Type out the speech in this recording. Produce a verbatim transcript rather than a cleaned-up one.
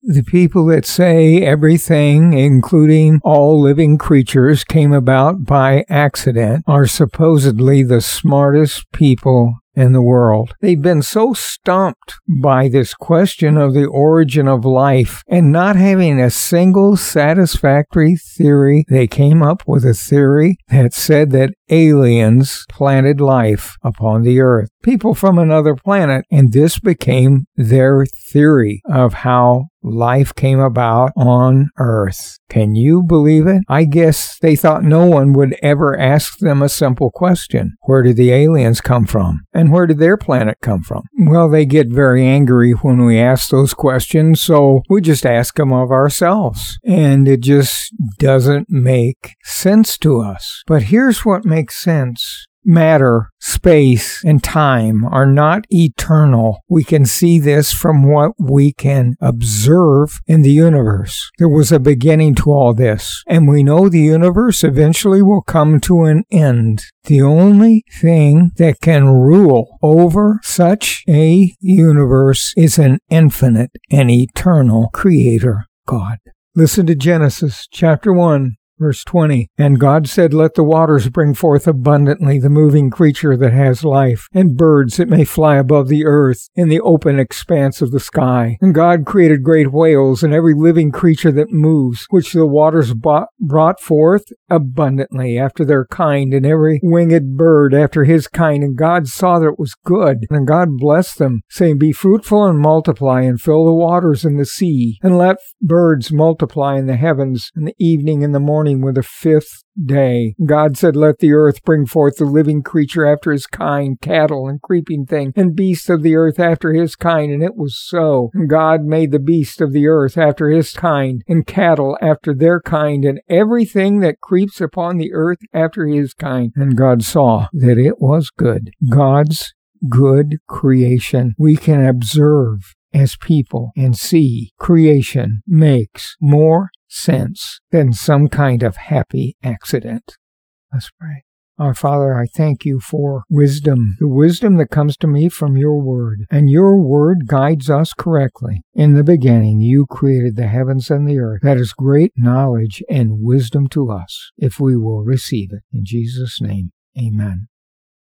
The people that say everything, including all living creatures, came about by accident are supposedly the smartest people in the world. They've been so stumped by this question of the origin of life and not having a single satisfactory theory, they came up with a theory that said that aliens planted life upon the earth, people from another planet, and this became their theory of how life came about on Earth. Can you believe it? I guess they thought no one would ever ask them a simple question. Where did the aliens come from? And where did their planet come from? Well, they get very angry when we ask those questions, so we just ask them of ourselves. And it just doesn't make sense to us. But here's what makes sense. Matter, space, and time are not eternal. We can see this from what we can observe in the universe. There was a beginning to all this, and we know the universe eventually will come to an end. The only thing that can rule over such a universe is an infinite and eternal Creator, God. Listen to Genesis chapter one. Verse twenty, and God said, let the waters bring forth abundantly the moving creature that has life, and birds that may fly above the earth in the open expanse of the sky. And God created great whales and every living creature that moves, which the waters brought forth abundantly after their kind, and every winged bird after his kind. And God saw that it was good. And God blessed them, saying, be fruitful and multiply, and fill the waters in the sea, and let birds multiply in the heavens, in the evening and the morning, with the fifth day. God said, let the earth bring forth the living creature after his kind, cattle and creeping thing, and beasts of the earth after his kind. And it was so. And God made the beasts of the earth after his kind, and cattle after their kind, and everything that creeps upon the earth after his kind. And God saw that it was good. God's good creation we can observe as people and see creation makes more sense than some kind of happy accident. Let's pray. Our Father, I thank you for wisdom, the wisdom that comes to me from your word. And your word guides us correctly. In the beginning, you created the heavens and the earth. That is great knowledge and wisdom to us if we will receive it. In Jesus' name, amen.